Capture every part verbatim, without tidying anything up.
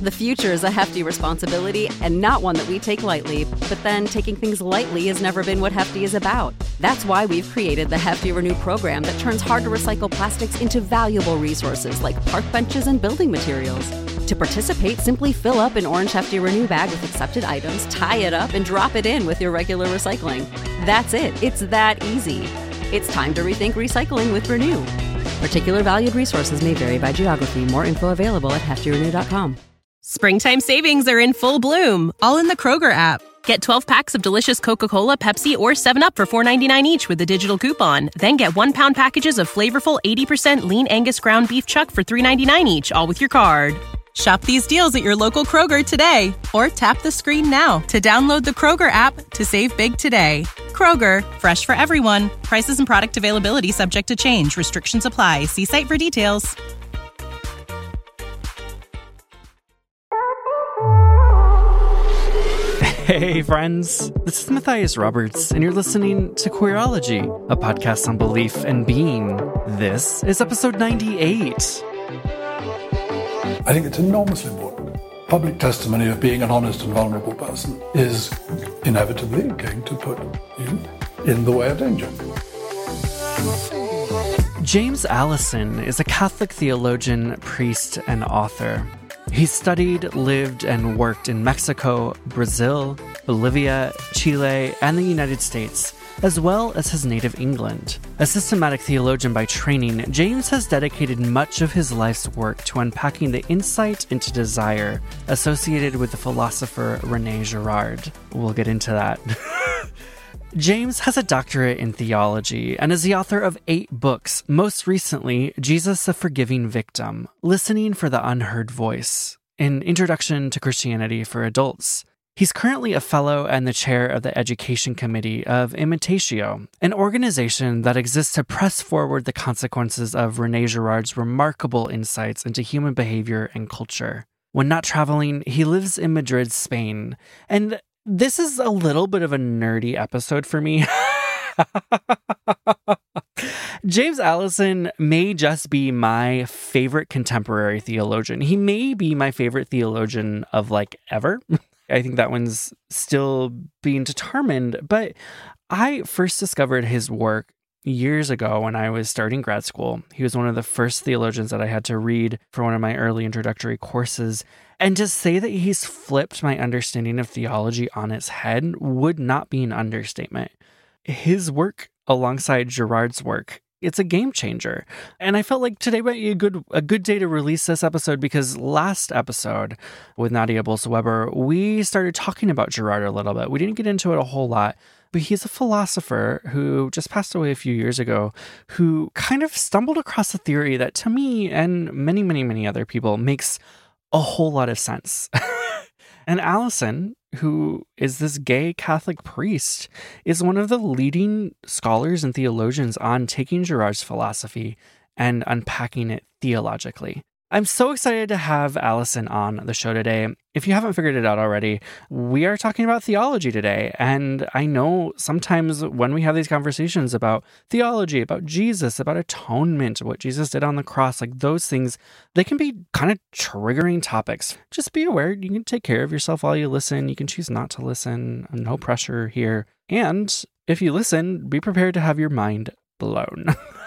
The future is a hefty responsibility and not one that we take lightly, but then taking things lightly has never been what Hefty is about. That's why we've created the Hefty Renew program that turns hard-to-recycle plastics into valuable resources like park benches and building materials. To participate, simply fill up an orange Hefty Renew bag with accepted items, tie it up, and drop it in with your regular recycling. That's it. It's that easy. It's time to rethink recycling with Renew. Particular valued resources may vary by geography. More info available at hefty renew dot com. Springtime savings are in full bloom, all in the Kroger app. Get twelve packs of delicious Coca-Cola, Pepsi, or seven up for four ninety-nine each with a digital coupon. Then get one-pound packages of flavorful eighty percent lean Angus ground beef chuck for three ninety-nine each, all with your card. Shop these deals at your local Kroger today, or tap the screen now to download the Kroger app to save big today. Kroger, fresh for everyone. Prices and product availability subject to change. Restrictions apply. See site for details. Hey friends, this is Matthias Roberts, and you're listening to Queerology, a podcast on belief and being. This is episode ninety-eight. I think it's enormously important. Public testimony of being an honest and vulnerable person is inevitably going to put you in the way of danger. James Allison is a Catholic theologian, priest, and author. He studied, lived, and worked in Mexico, Brazil, Bolivia, Chile, and the United States, as well as his native England. A systematic theologian by training, James has dedicated much of his life's work to unpacking the insight into desire associated with the philosopher René Girard. We'll get into that. James has a doctorate in theology and is the author of eight books, most recently, Jesus the Forgiving Victim, Listening for the Unheard Voice, an introduction to Christianity for adults. He's currently a fellow and the chair of the education committee of Imitatio, an organization that exists to press forward the consequences of René Girard's remarkable insights into human behavior and culture. When not traveling, he lives in Madrid, Spain, and this is a little bit of a nerdy episode for me. James Allison may just be my favorite contemporary theologian. He may be my favorite theologian of like ever. I think that one's still being determined, but I first discovered his work years ago when I was starting grad school. He was one of the first theologians that I had to read for one of my early introductory courses. And to say that he's flipped my understanding of theology on its head would not be an understatement. His work alongside Girard's work, it's a game changer. And I felt like today might be a good a good day to release this episode because last episode with Nadia Bolz-Weber, we started talking about Girard a little bit. We didn't get into it a whole lot, but he's a philosopher who just passed away a few years ago, who kind of stumbled across a theory that to me and many, many, many other people makes a whole lot of sense. And Allison, who is this gay Catholic priest, is one of the leading scholars and theologians on taking Girard's philosophy and unpacking it theologically. I'm so excited to have Allison on the show today. If you haven't figured it out already, we are talking about theology today. And I know sometimes when we have these conversations about theology, about Jesus, about atonement, what Jesus did on the cross, like those things, they can be kind of triggering topics. Just be aware, you can take care of yourself while you listen. You can choose not to listen. No pressure here. And if you listen, be prepared to have your mind blown.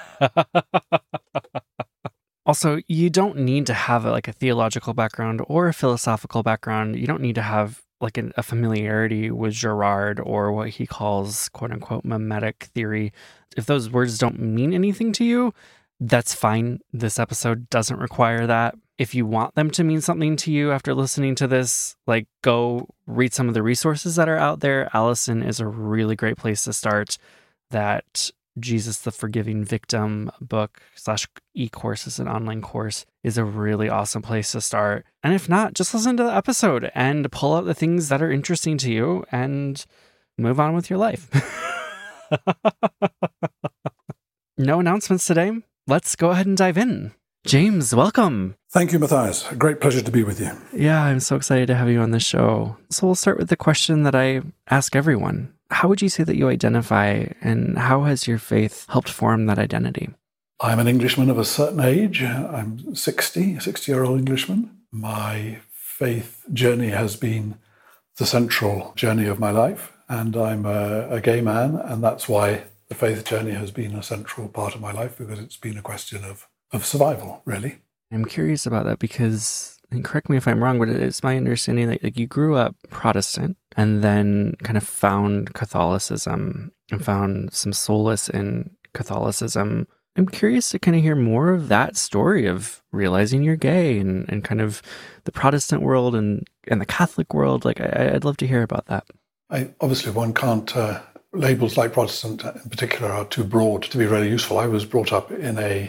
Also, you don't need to have like a theological background or a philosophical background. You don't need to have like an, a familiarity with Girard or what he calls quote unquote mimetic theory. If those words don't mean anything to you, that's fine. This episode doesn't require that. If you want them to mean something to you after listening to this, like go read some of the resources that are out there. Allison is a really great place to start. That Jesus the Forgiving Victim book slash e-course is an online course is a really awesome place to start. And if not, just listen to the episode and pull out the things that are interesting to you and move on with your life. No announcements today. Let's go ahead and dive in. James, welcome. Thank you, Matthias. A great pleasure to be with you. Yeah, I'm so excited to have you on the show. So we'll start with the question that I ask everyone. How would you say that you identify, and how has your faith helped form that identity? I'm an Englishman of a certain age. I'm sixty, a sixty-year-old Englishman. My faith journey has been the central journey of my life, and I'm a, a gay man, and that's why the faith journey has been a central part of my life, because it's been a question of, of survival, really. I'm curious about that because, and correct me if I'm wrong, but it's my understanding that like, you grew up Protestant and then kind of found Catholicism and found some solace in Catholicism. I'm curious to kind of hear more of that story of realizing you're gay and, and kind of the Protestant world and, and the Catholic world. Like, I, I'd love to hear about that. I, obviously, one can't, uh, labels like Protestant in particular are too broad to be really useful. I was brought up in a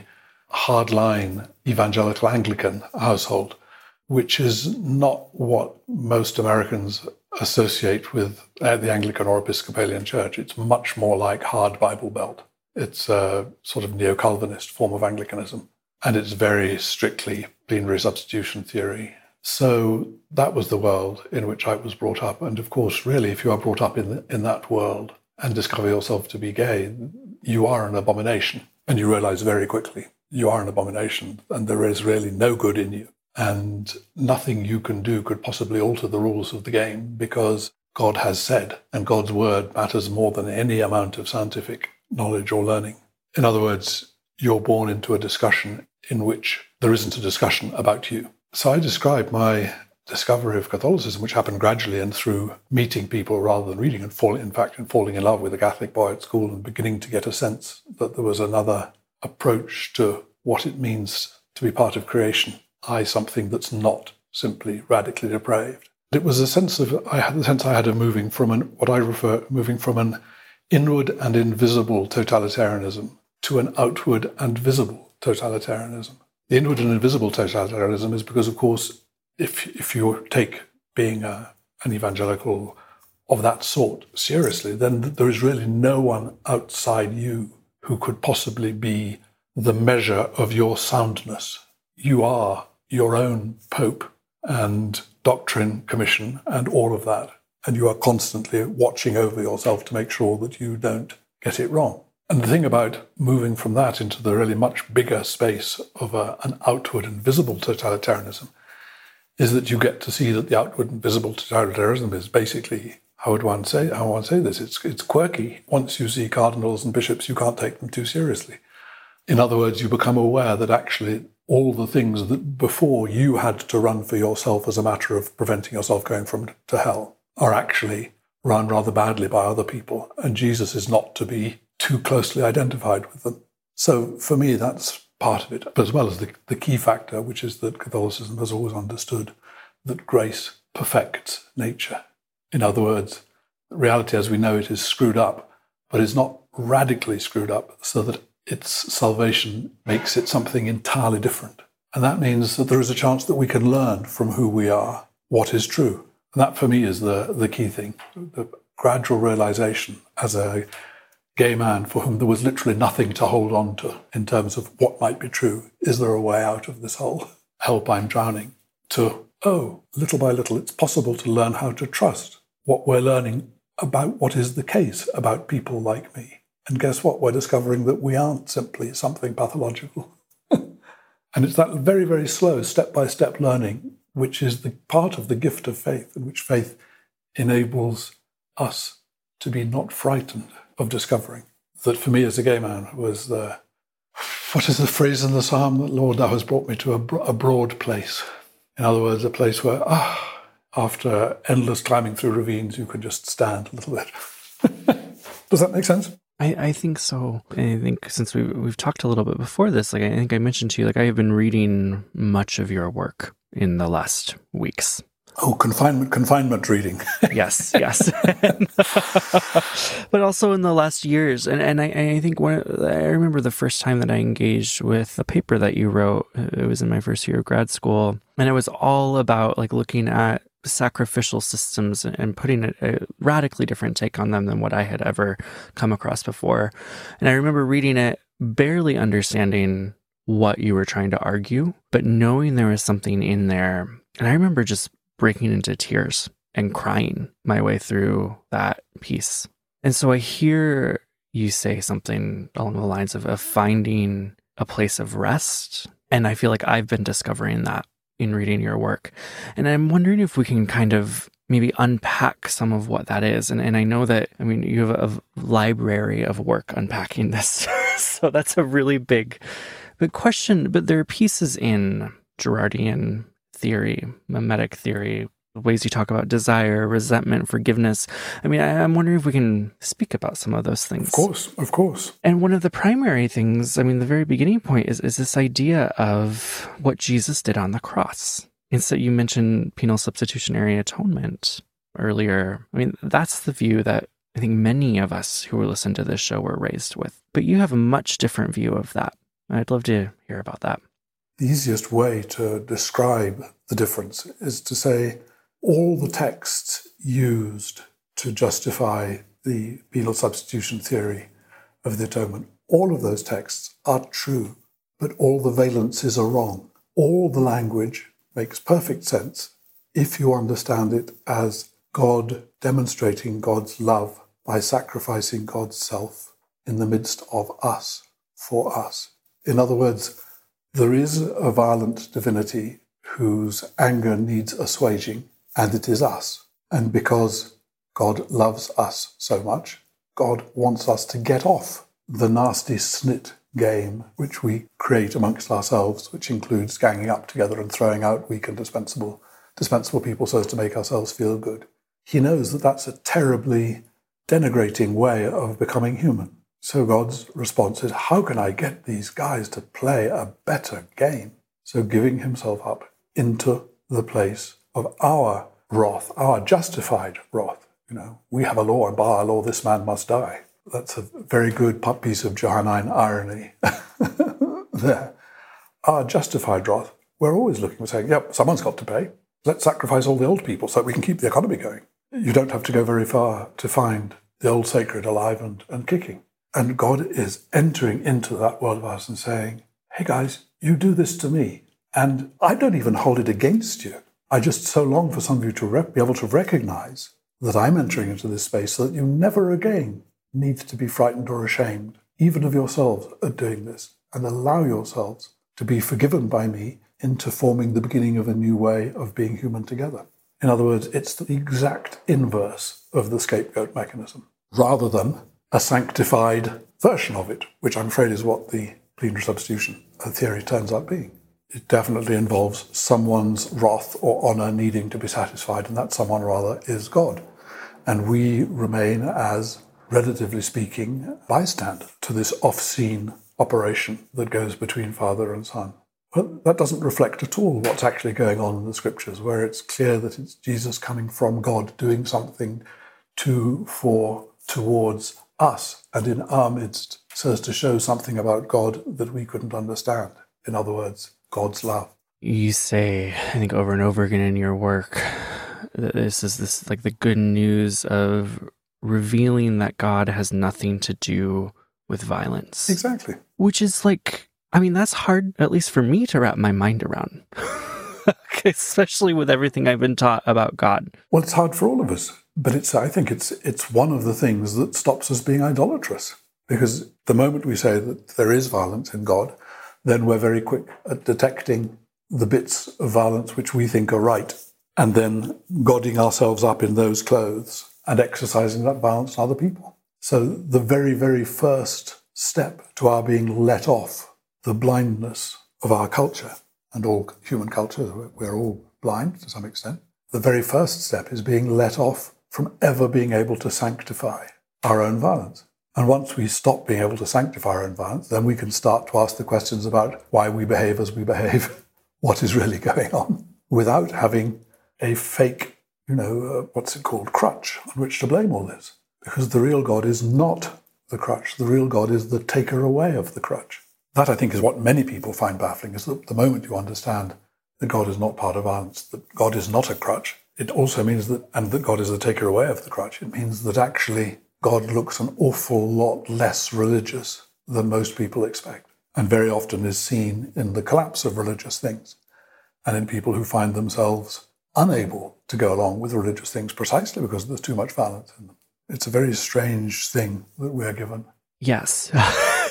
hardline evangelical Anglican household, which is not what most Americans associate with uh, the Anglican or Episcopalian Church. It's much more like hard Bible Belt. It's a sort of neo-Calvinist form of Anglicanism, and it's very strictly plenary substitution theory. So that was the world in which I was brought up. And of course, really, if you are brought up in, the, in that world and discover yourself to be gay, you are an abomination. And you realize very quickly you are an abomination and there is really no good in you. And nothing you can do could possibly alter the rules of the game, because God has said, and God's word matters more than any amount of scientific knowledge or learning. In other words, you're born into a discussion in which there isn't a discussion about you. So I describe my discovery of Catholicism, which happened gradually and through meeting people rather than reading, and falling, in fact, and falling in love with a Catholic boy at school and beginning to get a sense that there was another approach to what it means to be part of creation, that is something that's not simply radically depraved. It was a sense of, I had the sense I had of moving from an, what I refer, moving from an inward and invisible totalitarianism to an outward and visible totalitarianism. The inward and invisible totalitarianism is because, of course, if if you take being a, an evangelical of that sort seriously, then there is really no one outside you who could possibly be the measure of your soundness. You are your own pope and doctrine commission and all of that. And you are constantly watching over yourself to make sure that you don't get it wrong. And the thing about moving from that into the really much bigger space of a, an outward and visible totalitarianism is that you get to see that the outward and visible totalitarianism is basically, how would one say, how would one say this? It's, it's quirky. Once you see cardinals and bishops, you can't take them too seriously. In other words, you become aware that actually all the things that before you had to run for yourself as a matter of preventing yourself going from to hell are actually run rather badly by other people, and Jesus is not to be too closely identified with them. So for me, that's part of it, as well as the, the key factor, which is that Catholicism has always understood that grace perfects nature. In other words, reality as we know it is screwed up, but it's not radically screwed up so that its salvation makes it something entirely different. And that means that there is a chance that we can learn from who we are what is true. And that for me is the, the key thing, the gradual realization as a gay man for whom there was literally nothing to hold on to in terms of what might be true. Is there a way out of this whole help I'm drowning? To, oh, little by little, it's possible to learn how to trust what we're learning about what is the case about people like me. And guess what? We're discovering that we aren't simply something pathological. And it's that very, very slow step-by-step learning which is the part of the gift of faith, in which faith enables us to be not frightened of discovering. That for me as a gay man was the, what is the phrase in the psalm? That Lord, thou hast brought me to a, a broad place. In other words, a place where, ah, after endless climbing through ravines, you can just stand a little bit. Does that make sense? I, I think so. I think since we, we've talked a little bit before this, like I think I mentioned to you, like I have been reading much of your work in the last weeks. Oh, confinement, confinement reading. Yes, yes. But also in the last years. And, and I, I think one, I remember the first time that I engaged with a paper that you wrote. It was in my first year of grad school. And it was all about like looking at sacrificial systems and putting a, a radically different take on them than what I had ever come across before. And I remember reading it, barely understanding what you were trying to argue, but knowing there was something in there. And I remember just breaking into tears and crying my way through that piece. And so I hear you say something along the lines of, of finding a place of rest. And I feel like I've been discovering that in reading your work. And I'm wondering if we can kind of maybe unpack some of what that is. And and I know that, I mean, you have a, a library of work unpacking this. So that's a really big, big question. But there are pieces in Girardian theory, mimetic theory, the ways you talk about desire, resentment, forgiveness. I mean, I, I'm wondering if we can speak about some of those things. Of course, of course. And one of the primary things, I mean, the very beginning point is, is this idea of what Jesus did on the cross. And so you mentioned penal substitutionary atonement earlier. I mean, that's the view that I think many of us who will listen to this show were raised with. But you have a much different view of that. I'd love to hear about that. The easiest way to describe the difference is to say all the texts used to justify the penal substitution theory of the atonement, all of those texts are true, but all the valences are wrong. All the language makes perfect sense if you understand it as God demonstrating God's love by sacrificing God's self in the midst of us, for us. In other words, there is a violent divinity whose anger needs assuaging, and it is us. And because God loves us so much, God wants us to get off the nasty snit game which we create amongst ourselves, which includes ganging up together and throwing out weak and dispensable, dispensable people so as to make ourselves feel good. He knows that that's a terribly denigrating way of becoming human. So God's response is, how can I get these guys to play a better game? So giving himself up into the place of our wrath, our justified wrath. You know, we have a law, and by our law this man must die. That's a very good piece of Johannine irony there. Our justified wrath, we're always looking for saying, yep, someone's got to pay. Let's sacrifice all the old people so that we can keep the economy going. You don't have to go very far to find the old sacred alive and, and kicking. And God is entering into that world of ours and saying, hey guys, you do this to me, and I don't even hold it against you. I just so long for some of you to rep- be able to recognize that I'm entering into this space so that you never again need to be frightened or ashamed, even of yourselves, at doing this, and allow yourselves to be forgiven by me into forming the beginning of a new way of being human together. In other words, it's the exact inverse of the scapegoat mechanism, rather than a sanctified version of it, which I'm afraid is what the plenary substitution theory turns out being. It definitely involves someone's wrath or honour needing to be satisfied, and that someone rather is God. And we remain as, relatively speaking, bystander to this off-scene operation that goes between Father and Son. But that doesn't reflect at all what's actually going on in the Scriptures, where it's clear that it's Jesus coming from God, doing something to, for, towards us, and in our midst, so as to show something about God that we couldn't understand. In other words, God's love. You say, I think over and over again in your work, that this is this like the good news of revealing that God has nothing to do with violence. Exactly. Which is like, I mean, that's hard, at least for me, to wrap my mind around. Especially with everything I've been taught about God. Well, it's hard for all of us, but it's I think it's it's one of the things that stops us being idolatrous. Because the moment we say that there is violence in God, then we're very quick at detecting the bits of violence which we think are right, and then godding ourselves up in those clothes and exercising that violence on other people. So the very, very first step to our being let off the blindness of our culture, and all human culture, we're all blind to some extent, the very first step is being let off from ever being able to sanctify our own violence. And once we stop being able to sanctify our own violence, then we can start to ask the questions about why we behave as we behave, what is really going on, without having a fake, you know, uh, what's it called, crutch on which to blame all this. Because the real God is not the crutch. The real God is the taker away of the crutch. That, I think, is what many people find baffling, is that the moment you understand that God is not part of violence, that God is not a crutch, it also means that, and that God is the taker away of the crutch, it means that actually God looks an awful lot less religious than most people expect, and very often is seen in the collapse of religious things, and in people who find themselves unable to go along with religious things precisely because there's too much violence in them. It's a very strange thing that we're given. Yes.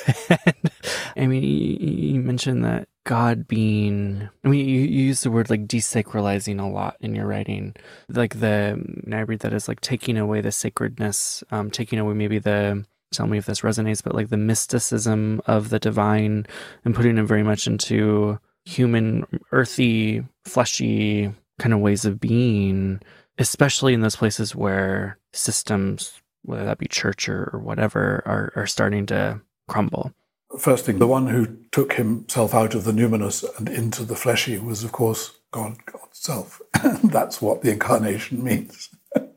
I mean, you, you mentioned that God being, I mean, you, you use the word like desacralizing a lot in your writing. Like the, I read that as like taking away the sacredness, um, taking away maybe the, tell me if this resonates, but like the mysticism of the divine and putting it very much into human, earthy, fleshy kind of ways of being, especially in those places where systems, whether that be church or, or whatever, are, are starting to crumble. First thing, the one who took himself out of the numinous and into the fleshy was, of course, God, God's self. That's what the incarnation means.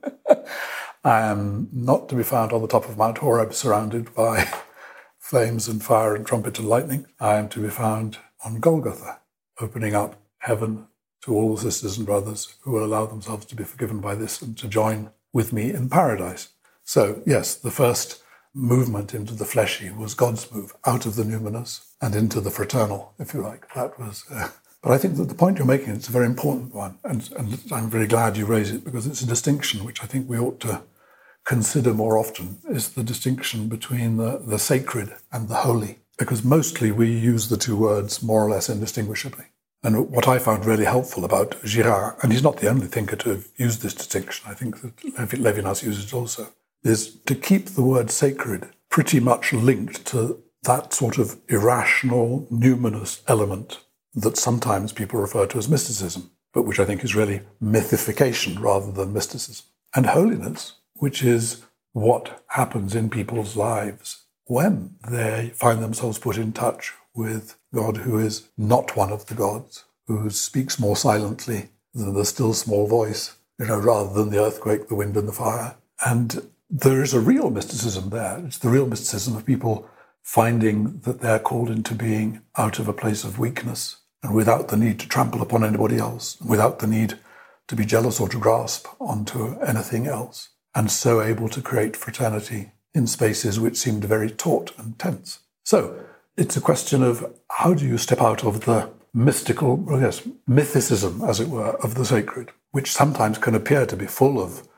I am not to be found on the top of Mount Horeb surrounded by flames and fire and trumpet and lightning. I am to be found on Golgotha, opening up heaven to all the sisters and brothers who will allow themselves to be forgiven by this and to join with me in paradise. So, yes, the first movement into the fleshy was God's move out of the numinous and into the fraternal, if you like. That was. Uh, but I think that the point you're making is a very important one, and, and I'm very glad you raise it because it's a distinction which I think we ought to consider more often, is the distinction between the, the sacred and the holy, because mostly we use the two words more or less indistinguishably. And what I found really helpful about Girard, and he's not the only thinker to have used this distinction, I think that Levinas uses it also, is to keep the word sacred pretty much linked to that sort of irrational, numinous element that sometimes people refer to as mysticism, but which I think is really mythification rather than mysticism. And holiness, which is what happens in people's lives when they find themselves put in touch with God who is not one of the gods, who speaks more silently than the still small voice, you know, rather than the earthquake, the wind and the fire. And there is a real mysticism there. It's the real mysticism of people finding that they're called into being out of a place of weakness and without the need to trample upon anybody else, without the need to be jealous or to grasp onto anything else, and so able to create fraternity in spaces which seemed very taut and tense. So it's a question of how do you step out of the mystical, well, yes, mythicism, as it were, of the sacred, which sometimes can appear to be full of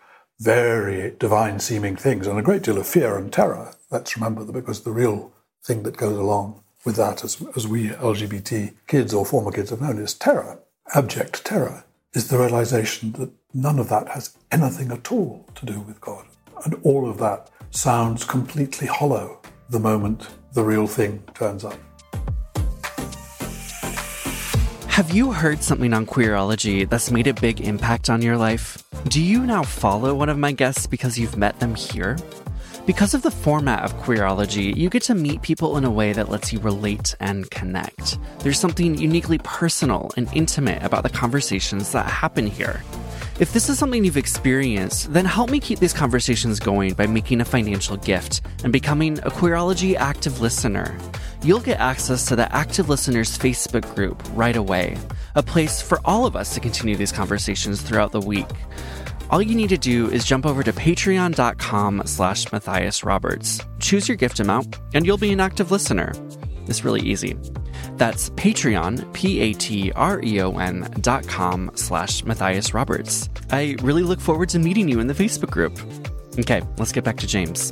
very divine-seeming things and a great deal of fear and terror. Let's remember that, because the real thing that goes along with that, as, as we L G B T kids or former kids have known, is terror. Abject terror is the realization that none of that has anything at all to do with God. And all of that sounds completely hollow the moment the real thing turns up. Have you heard something on Queerology that's made a big impact on your life? Do you now follow one of my guests because you've met them here? Because of the format of Queerology, you get to meet people in a way that lets you relate and connect. There's something uniquely personal and intimate about the conversations that happen here. If this is something you've experienced, then help me keep these conversations going by making a financial gift and becoming a Queerology active listener. You'll get access to the Active Listeners Facebook group right away, a place for all of us to continue these conversations throughout the week. All you need to do is jump over to patreon.com slash Matthias Roberts. Choose your gift amount, and you'll be an active listener. It's really easy. That's Patreon, P-A-T-R-E-O-N dot com slash Matthias Roberts. I really look forward to meeting you in the Facebook group. Okay, let's get back to James.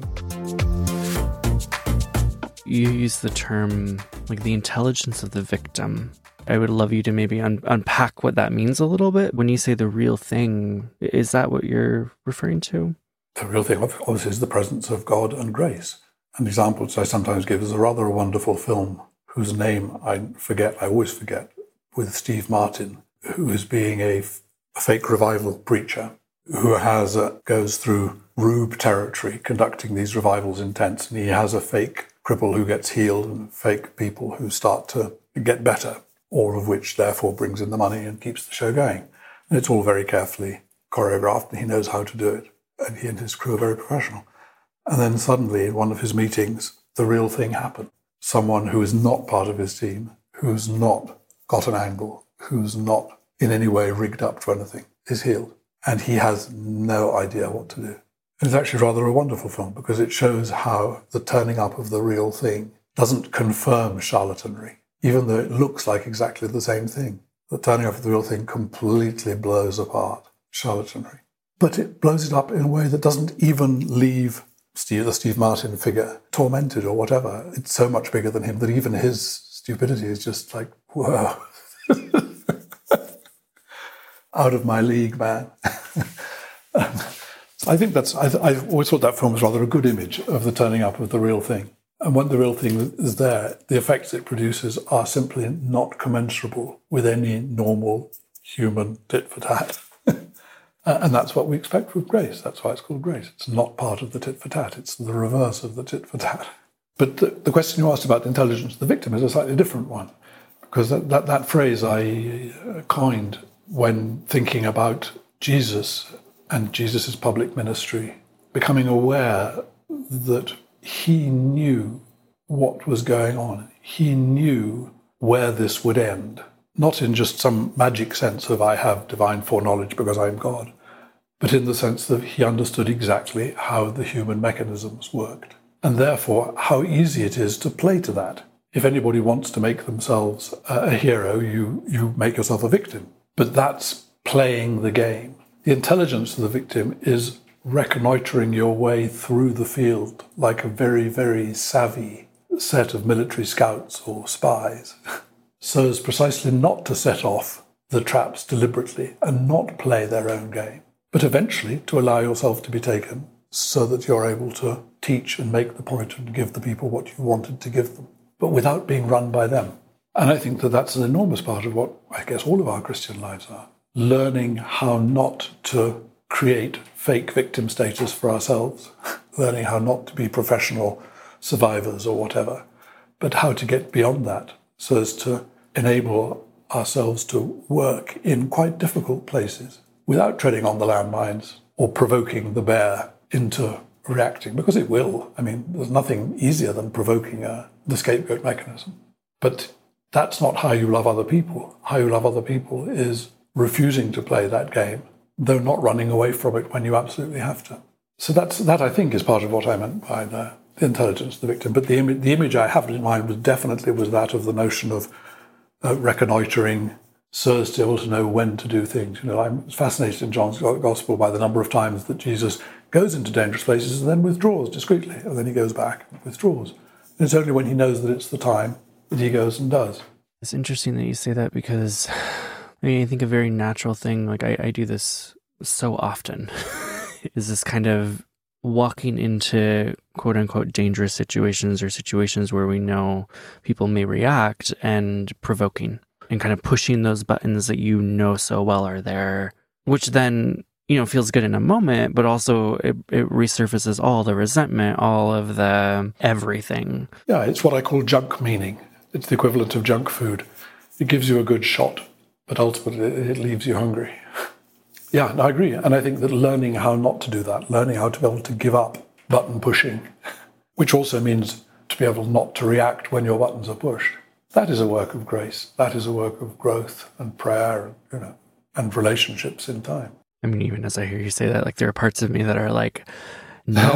You use the term, like, the intelligence of the victim. I would love you to maybe un- unpack what that means a little bit. When you say the real thing, is that what you're referring to? The real thing, obviously, is the presence of God and grace. An example which I sometimes give is a rather wonderful film whose name I forget, I always forget, with Steve Martin, who is being a, f- a fake revival preacher who has a, goes through Rube territory conducting these revivals in tents, and he has a fake cripple who gets healed and fake people who start to get better, all of which therefore brings in the money and keeps the show going. And it's all very carefully choreographed, and he knows how to do it. And he and his crew are very professional. And then suddenly, in one of his meetings, the real thing happened. Someone who is not part of his team, who's not got an angle, who's not in any way rigged up to anything, is healed. And he has no idea what to do. It's actually rather a wonderful film because it shows how the turning up of the real thing doesn't confirm charlatanry, even though it looks like exactly the same thing. The turning up of the real thing completely blows apart charlatanry. But it blows it up in a way that doesn't even leave Steve, the Steve Martin figure, tormented or whatever. It's so much bigger than him that even his stupidity is just like, whoa. Out of my league, man. um, I think that's, I, I've always thought that film was rather a good image of the turning up of the real thing. And when the real thing is there, the effects it produces are simply not commensurable with any normal human tit for tat. And that's what we expect with grace. That's why it's called grace. It's not part of the tit for tat. It's the reverse of the tit for tat. But the, the question you asked about the intelligence of the victim is a slightly different one, because that, that, that phrase I coined when thinking about Jesus and Jesus' public ministry, becoming aware that he knew what was going on. He knew where this would end, not in just some magic sense of I have divine foreknowledge because I'm God, but in the sense that he understood exactly how the human mechanisms worked, and therefore how easy it is to play to that. If anybody wants to make themselves a hero, you, you make yourself a victim. But that's playing the game. The intelligence of the victim is reconnoitering your way through the field like a very, very savvy set of military scouts or spies, so as precisely not to set off the traps deliberately and not play their own game, but eventually to allow yourself to be taken so that you're able to teach and make the point and give the people what you wanted to give them, but without being run by them. And I think that that's an enormous part of what I guess all of our Christian lives are. Learning how not to create fake victim status for ourselves, learning how not to be professional survivors or whatever, but how to get beyond that so as to enable ourselves to work in quite difficult places without treading on the landmines or provoking the bear into reacting, because it will. I mean, there's nothing easier than provoking a, the scapegoat mechanism. But that's not how you love other people. How you love other people is refusing to play that game, though not running away from it when you absolutely have to. So that's that, I think, is part of what I meant by the, the intelligence of the victim. But the, Im- the image I have in mind was definitely was that of the notion of uh, reconnoitering so as to be able to know when to do things. You know, I'm fascinated in John's Gospel by the number of times that Jesus goes into dangerous places and then withdraws discreetly, and then he goes back and withdraws. And it's only when he knows that it's the time that he goes and does. It's interesting that you say that, because I mean, I think a very natural thing, like I, I do this so often, is this kind of walking into quote unquote dangerous situations or situations where we know people may react, and provoking and kind of pushing those buttons that you know so well are there, which then, you know, feels good in a moment, but also it, it resurfaces all the resentment, all of the everything. Yeah, it's what I call junk meaning. It's the equivalent of junk food. It gives you a good shot, but ultimately it leaves you hungry. Yeah, no, I agree. And I think that learning how not to do that, learning how to be able to give up button pushing, which also means to be able not to react when your buttons are pushed, that is a work of grace. That is a work of growth and prayer, you know, and relationships in time. I mean, even as I hear you say that, like, there are parts of me that are like, no.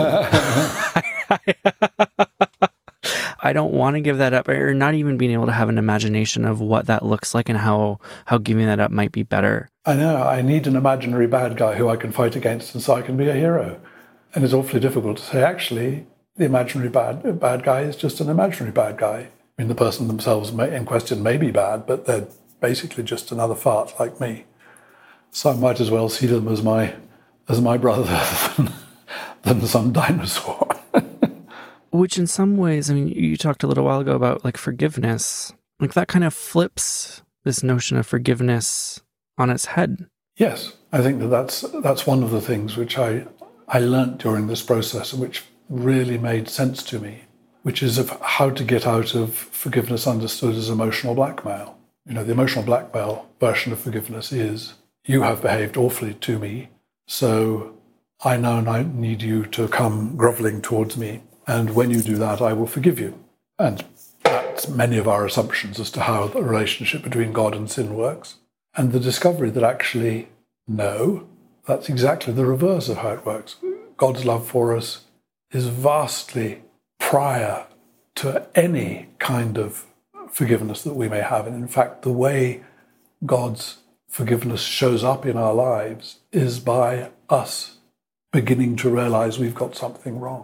I don't want to give that up, or not even being able to have an imagination of what that looks like and how, how giving that up might be better. I know. I need an imaginary bad guy who I can fight against, and so I can be a hero. And it's awfully difficult to say, actually, the imaginary bad, bad guy is just an imaginary bad guy. I mean, the person themselves may, in question may be bad, but they're basically just another fart like me. So I might as well see them as my as my brother than, than some dinosaur. Which in some ways, I mean, you talked a little while ago about like forgiveness. Like that kind of flips this notion of forgiveness on its head. Yes, I think that that's, that's one of the things which I, I learnt during this process and which really made sense to me, which is of how to get out of forgiveness understood as emotional blackmail. You know, the emotional blackmail version of forgiveness is, you have behaved awfully to me, so I now need you to come groveling towards me, and when you do that, I will forgive you. And that's many of our assumptions as to how the relationship between God and sin works. And the discovery that actually, no, that's exactly the reverse of how it works. God's love for us is vastly prior to any kind of forgiveness that we may have. And in fact, the way God's forgiveness shows up in our lives is by us beginning to realize we've got something wrong.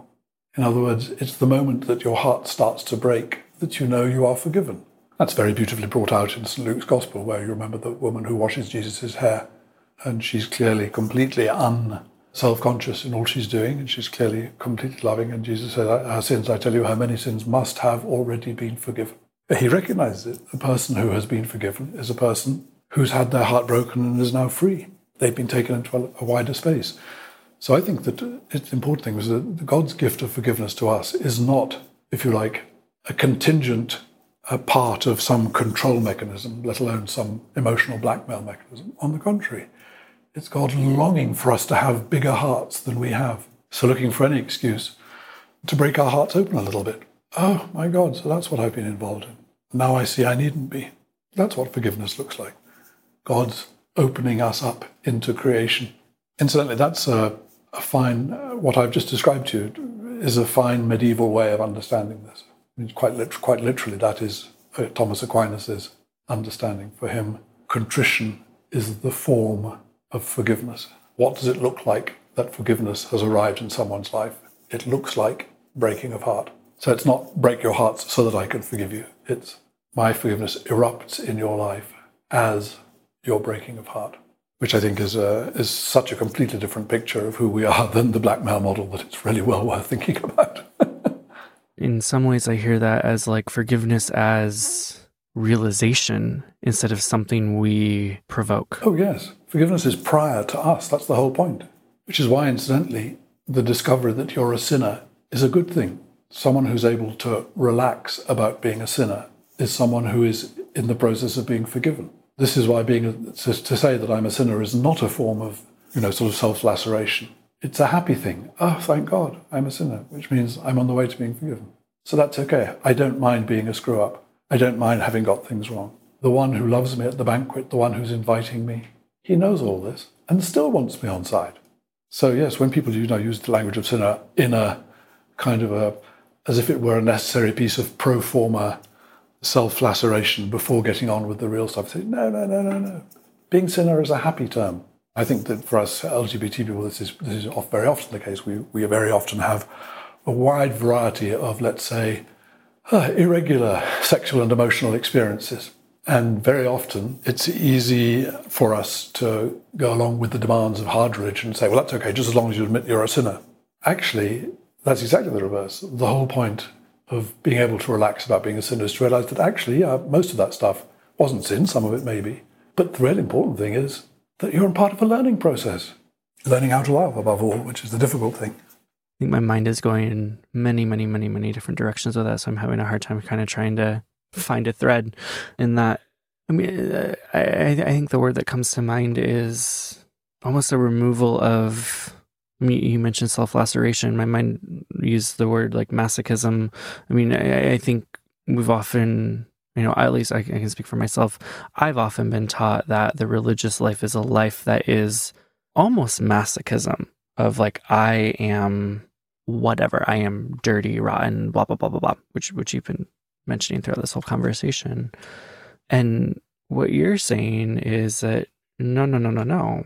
In other words, it's the moment that your heart starts to break that you know you are forgiven. That's very beautifully brought out in Saint Luke's Gospel, where you remember the woman who washes Jesus' hair, and she's clearly completely un-self-conscious in all she's doing, and she's clearly completely loving, and Jesus says, her sins, I tell you, her many sins must have already been forgiven. He recognizes it. The person who has been forgiven is a person who's had their heart broken and is now free. They've been taken into a, a wider space. So I think that it's important thing is that God's gift of forgiveness to us is not, if you like, a contingent a part of some control mechanism, let alone some emotional blackmail mechanism. On the contrary, it's God longing for us to have bigger hearts than we have. So looking for any excuse to break our hearts open a little bit. Oh my God, so that's what I've been involved in. Now I see I needn't be. That's what forgiveness looks like. God's opening us up into creation. Incidentally, that's a, a fine, uh, what I've just described to you is a fine medieval way of understanding this. I mean, quite, lit- quite literally, that is uh, Thomas Aquinas' understanding. For him, contrition is the form of forgiveness. What does it look like that forgiveness has arrived in someone's life? It looks like breaking of heart. So it's not break your hearts so that I can forgive you. It's my forgiveness erupts in your life as your breaking of heart, which I think is a, is such a completely different picture of who we are than the blackmail model that it's really well worth thinking about. In some ways, I hear that as like forgiveness as realization instead of something we provoke. Oh, yes. Forgiveness is prior to us. That's the whole point. Which is why, incidentally, the discovery that you're a sinner is a good thing. Someone who's able to relax about being a sinner is someone who is in the process of being forgiven. This is why being a, to say that I'm a sinner is not a form of, you know, sort of self-laceration. It's a happy thing. Oh, thank God, I'm a sinner, which means I'm on the way to being forgiven. So that's okay. I don't mind being a screw-up. I don't mind having got things wrong. The one who loves me at the banquet, the one who's inviting me, he knows all this and still wants me on side. So yes, when people, you know, use the language of sinner in a kind of a, as if it were a necessary piece of pro forma self-laceration before getting on with the real stuff, say, no, no, no, no, no. Being sinner is a happy term. I think that for us L G B T people, this is this is very often the case. We we very often have a wide variety of, let's say, uh, irregular sexual and emotional experiences. And very often it's easy for us to go along with the demands of hard religion and say, well, that's okay, just as long as you admit you're a sinner. Actually, that's exactly the reverse. The whole point of being able to relax about being a sinner is to realize that actually, yeah, most of that stuff wasn't sin, some of it maybe. But the really important thing is that you're in part of a learning process. Learning how to love, above all, which is the difficult thing. I think my mind is going in many, many, many, many different directions with that, so I'm having a hard time kind of trying to find a thread in that. I mean, I, I think the word that comes to mind is almost a removal of, I mean, you mentioned self-laceration. My mind used the word like masochism. I mean, I, I think we've often, you know, at least I can, I can speak for myself, I've often been taught that the religious life is a life that is almost masochism of like, I am whatever, I am dirty, rotten, blah, blah, blah, blah, blah, which, which you've been mentioning throughout this whole conversation. And what you're saying is that no, no, no, no, no.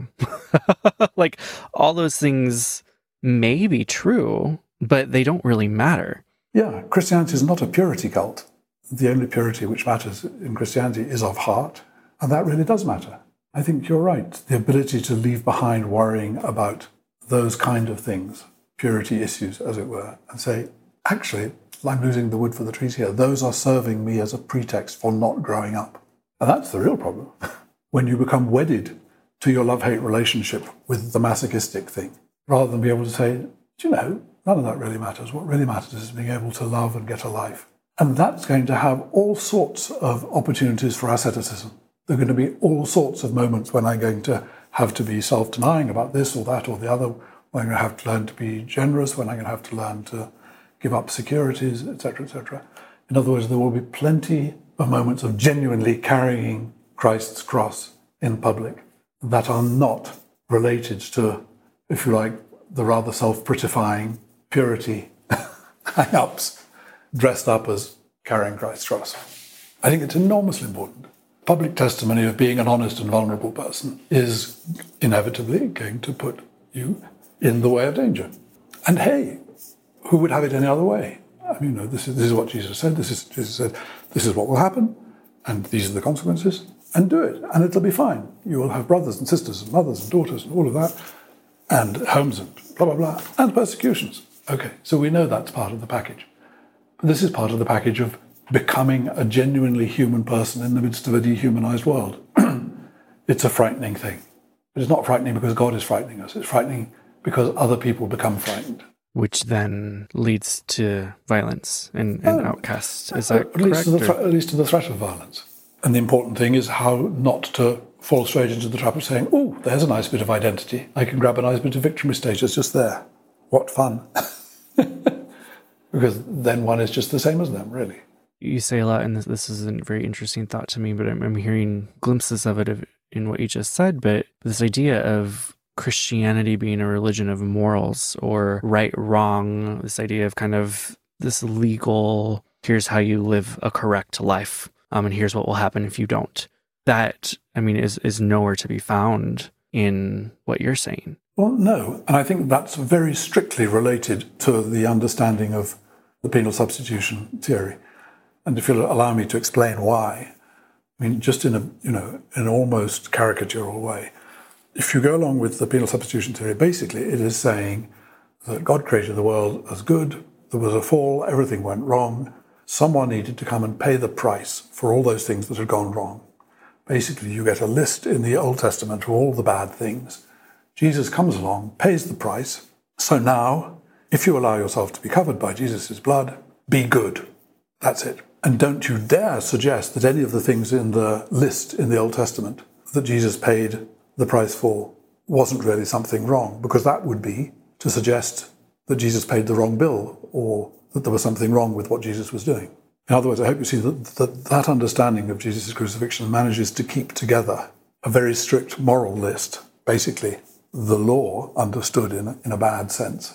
Like all those things may be true, but they don't really matter. Yeah, Christianity is not a purity cult. The only purity which matters in Christianity is of heart, and that really does matter. I think you're right. The ability to leave behind worrying about those kind of things, purity issues, as it were, and say, actually, I'm losing the wood for the trees here. Those are serving me as a pretext for not growing up. And that's the real problem. When you become wedded to your love-hate relationship with the masochistic thing, rather than be able to say, do you know, none of that really matters. What really matters is being able to love and get a life. And that's going to have all sorts of opportunities for asceticism. There are going to be all sorts of moments when I'm going to have to be self-denying about this or that or the other, when I'm going to have to learn to be generous, when I'm going to have to learn to give up securities, et cetera, et cetera. In other words, there will be plenty of moments of genuinely carrying Christ's cross in public that are not related to, if you like, the rather self-prettifying purity hang-ups dressed up as carrying Christ's cross. I think it's enormously important. Public testimony of being an honest and vulnerable person is inevitably going to put you in the way of danger. And hey, who would have it any other way? I mean, you know, this is this is what Jesus said. This is Jesus said. This is what will happen, and these are the consequences. And do it, and it'll be fine. You will have brothers and sisters and mothers and daughters and all of that, and homes and blah blah blah, and persecutions. Okay, so we know that's part of the package. But this is part of the package of becoming a genuinely human person in the midst of a dehumanized world. It's a frightening thing. But it's not frightening because God is frightening us. It's frightening because other people become frightened. Which then leads to violence and, and oh, outcasts. Is that at least correct? To the thre- at least to the threat of violence. And the important thing is how not to fall straight into the trap of saying, oh, there's a nice bit of identity. I can grab a nice bit of victory status just there. What fun. Because then one is just the same as them, really. You say a lot, and this, this is a very interesting thought to me, but I'm, I'm hearing glimpses of it of, in what you just said, but this idea of Christianity being a religion of morals or right, wrong, this idea of kind of this legal, here's how you live a correct life, um, and here's what will happen if you don't. That, I mean, is, is nowhere to be found in what you're saying. Well, no, and I think that's very strictly related to the understanding of the penal substitution theory. And if you'll allow me to explain why, I mean, just in a, you know, in an almost caricatural way, if you go along with the penal substitution theory, basically it is saying that God created the world as good, there was a fall, everything went wrong, someone needed to come and pay the price for all those things that had gone wrong. Basically, you get a list in the Old Testament of all the bad things. Jesus comes along, pays the price. So now, if you allow yourself to be covered by Jesus' blood, be good. That's it. And don't you dare suggest that any of the things in the list in the Old Testament that Jesus paid the price for wasn't really something wrong, because that would be to suggest that Jesus paid the wrong bill or that there was something wrong with what Jesus was doing. In other words, I hope you see that that, that understanding of Jesus' crucifixion manages to keep together a very strict moral list, basically the law understood in a, in a bad sense,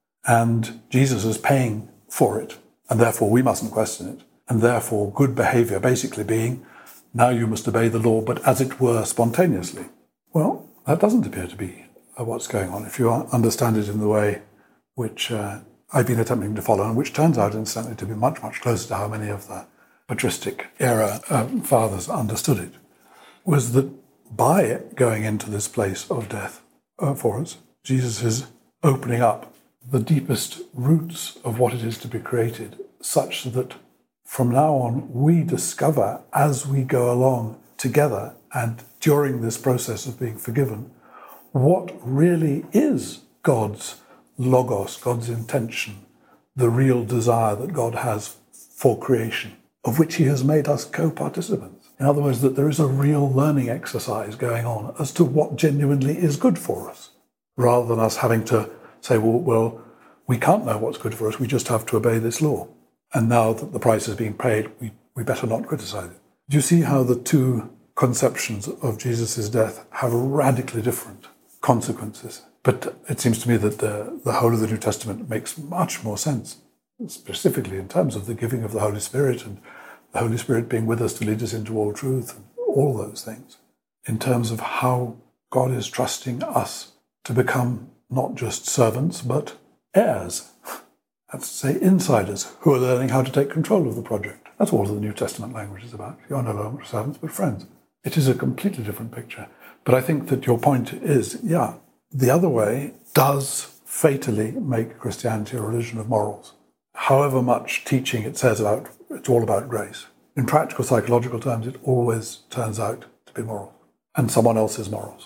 and Jesus is paying for it, and therefore we mustn't question it, and therefore good behavior basically being, now you must obey the law, but as it were spontaneously. Well, that doesn't appear to be uh, what's going on, if you understand it in the way which uh, I've been attempting to follow, and which turns out, incidentally, to be much, much closer to how many of the patristic era um, fathers understood it, was that by going into this place of death uh, for us, Jesus is opening up the deepest roots of what it is to be created, such that from now on we discover as we go along together and during this process of being forgiven what really is God's logos, God's intention, the real desire that God has for creation, of which he has made us co-participants. In other words, that there is a real learning exercise going on as to what genuinely is good for us, rather than us having to say, well, well, we can't know what's good for us, we just have to obey this law. And now that the price is being paid, we, we better not criticize it. Do you see how the two conceptions of Jesus' death have radically different consequences? But it seems to me that the, the whole of the New Testament makes much more sense, specifically in terms of the giving of the Holy Spirit and the Holy Spirit being with us to lead us into all truth and all those things, in terms of how God is trusting us to become not just servants, but heirs. That's to say, insiders who are learning how to take control of the project. That's all the New Testament language is about. You are no longer servants, but friends. It is a completely different picture. But I think that your point is, yeah, the other way does fatally make Christianity a religion of morals. However much teaching it says about, it's all about grace. In practical psychological terms, it always turns out to be moral, and someone else's morals.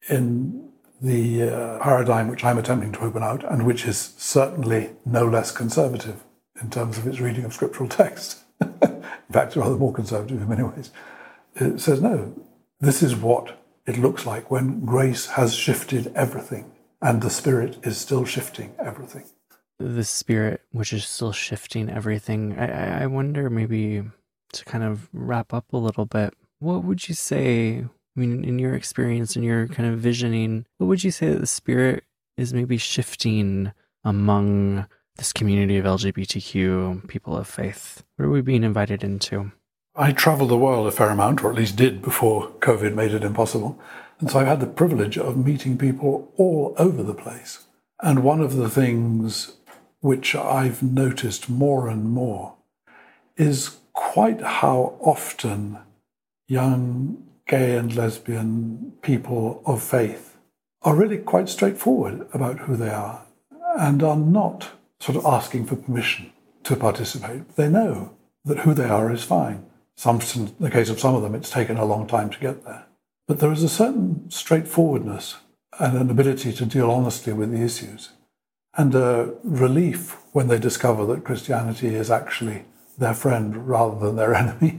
In the uh, paradigm which I'm attempting to open out, and which is certainly no less conservative in terms of its reading of scriptural text, in fact, rather more conservative in many ways, it says, no, this is what it looks like when grace has shifted everything and the Spirit is still shifting everything. The Spirit, which is still shifting everything. I, I wonder, maybe to kind of wrap up a little bit, what would you say, I mean, in your experience, in your kind of visioning, what would you say that the Spirit is maybe shifting among this community of L G B T Q people of faith? What are we being invited into? I travel the world a fair amount, or at least did before COVID made it impossible. And so I had the privilege of meeting people all over the place. And one of the things which I've noticed more and more, is quite how often young gay and lesbian people of faith are really quite straightforward about who they are and are not sort of asking for permission to participate. They know that who they are is fine. Some, in the case of some of them, it's taken a long time to get there. But there is a certain straightforwardness and an ability to deal honestly with the issues, and a relief when they discover that Christianity is actually their friend rather than their enemy,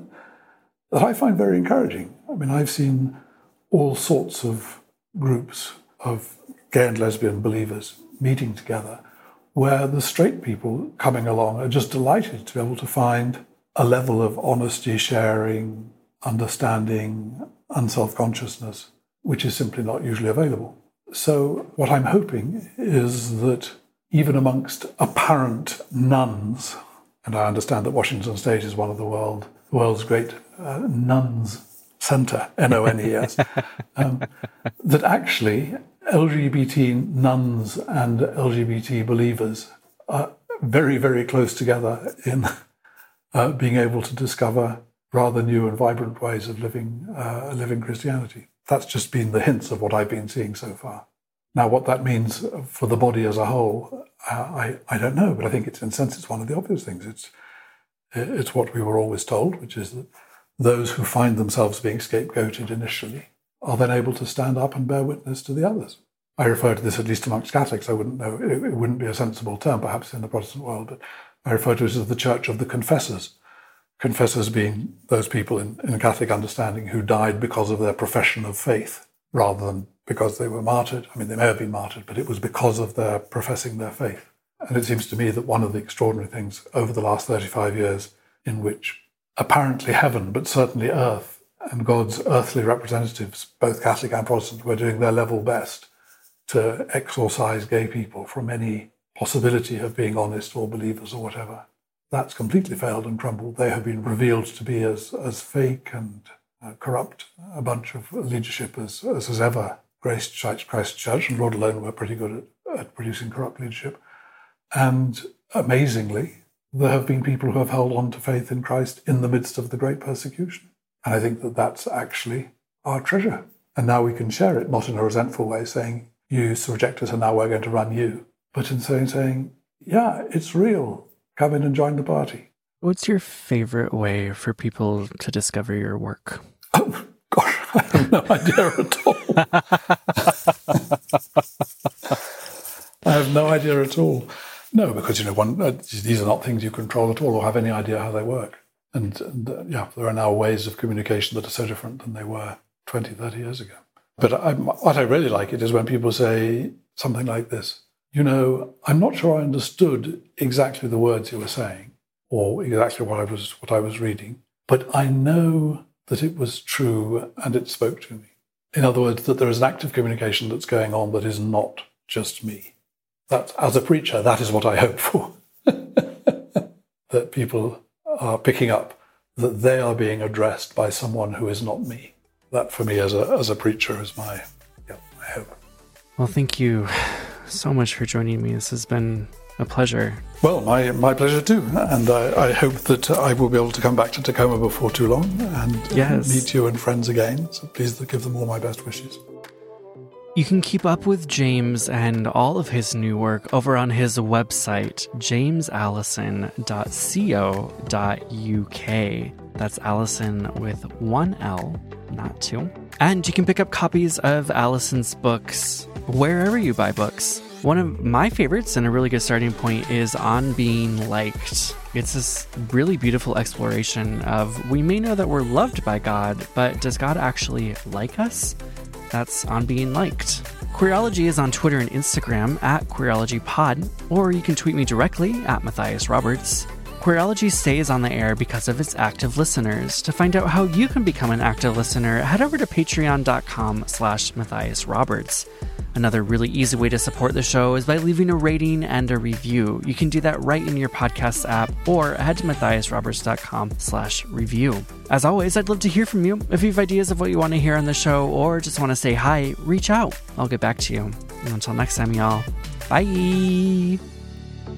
that I find very encouraging. I mean, I've seen all sorts of groups of gay and lesbian believers meeting together where the straight people coming along are just delighted to be able to find a level of honesty, sharing, understanding, and self-consciousness, which is simply not usually available. So what I'm hoping is that even amongst apparent nuns, and I understand that Washington State is one of the world, the world's great uh, nuns centre, N O N E S, um, that actually L G B T nuns and L G B T believers are very, very close together in uh, being able to discover rather new and vibrant ways of living uh, living Christianity. That's just been the hints of what I've been seeing so far. Now, what that means for the body as a whole, uh, I, I don't know, but I think it's, in a sense, it's one of the obvious things. It's, it's what we were always told, which is that those who find themselves being scapegoated initially are then able to stand up and bear witness to the others. I refer to this, at least amongst Catholics, I wouldn't know, it, it wouldn't be a sensible term perhaps in the Protestant world, but I refer to it as the Church of the Confessors. Confessors being those people in, in Catholic understanding who died because of their profession of faith, rather than because they were martyred. I mean, they may have been martyred, but it was because of their professing their faith. And it seems to me that one of the extraordinary things over the last thirty-five years in which apparently heaven, but certainly earth, and God's earthly representatives, both Catholic and Protestant, were doing their level best to exorcise gay people from any possibility of being honest or believers or whatever. That's completely failed and crumbled. They have been revealed to be as, as fake and uh, corrupt a bunch of leadership as, as has ever graced Christ Church, and Lord alone were pretty good at, at producing corrupt leadership. And amazingly, there have been people who have held on to faith in Christ in the midst of the great persecution. And I think that that's actually our treasure. And now we can share it, not in a resentful way, saying, you used to reject us and now we're going to run you, but in saying, saying, yeah, it's real. Come in and join the party. What's your favorite way for people to discover your work? Oh, gosh, I have no idea at all. I have no idea at all. No, because, you know, one, uh, these are not things you control at all or have any idea how they work. And, and uh, yeah, there are now ways of communication that are so different than they were twenty, thirty years ago. But I, what I really like it is when people say something like this. You know, I'm not sure I understood exactly the words you were saying or exactly what I was what I was reading, but I know that it was true and it spoke to me. In other words, that there is an active communication that's going on that is not just me. That, as a preacher, that is what I hope for. That people are picking up that they are being addressed by someone who is not me. That, for me, as a as a preacher, is my, yeah, my hope. Well, thank you so much for joining me. This has been a pleasure. Well, my my pleasure too. And I, I hope that I will be able to come back to Tacoma before too long and yes. meet you and friends again. So please give them all my best wishes. You can keep up with James and all of his new work over on his website, james allison dot co dot u k. That's Allison with one L, not two. And you can pick up copies of Allison's books wherever you buy books. One of my favorites and a really good starting point is On Being Liked. It's this really beautiful exploration of we may know that we're loved by God, but does God actually like us? That's On Being Liked. Queerology is on Twitter and Instagram at QueerologyPod, or you can tweet me directly at Matthias Roberts. Queerology stays on the air because of its active listeners. To find out how you can become an active listener, head over to patreon.com slash Matthias Roberts. Another really easy way to support the show is by leaving a rating and a review. You can do that right in your podcast app or head to matthiasroberts.com slash review. As always, I'd love to hear from you. If you have ideas of what you want to hear on the show or just want to say hi, reach out. I'll get back to you. And until next time, y'all, bye.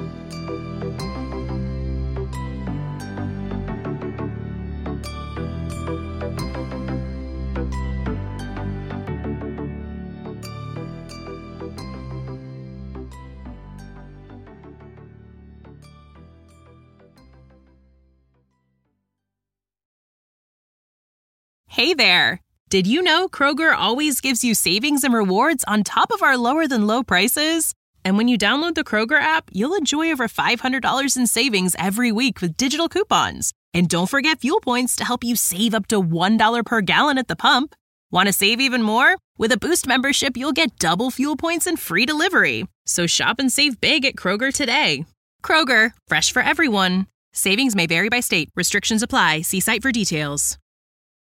Hey there! Did you know Kroger always gives you savings and rewards on top of our lower-than-low prices? And when you download the Kroger app, you'll enjoy over five hundred dollars in savings every week with digital coupons. And don't forget fuel points to help you save up to one dollar per gallon at the pump. Want to save even more? With a Boost membership, you'll get double fuel points and free delivery. So shop and save big at Kroger today. Kroger, fresh for everyone. Savings may vary by state. Restrictions apply. See site for details.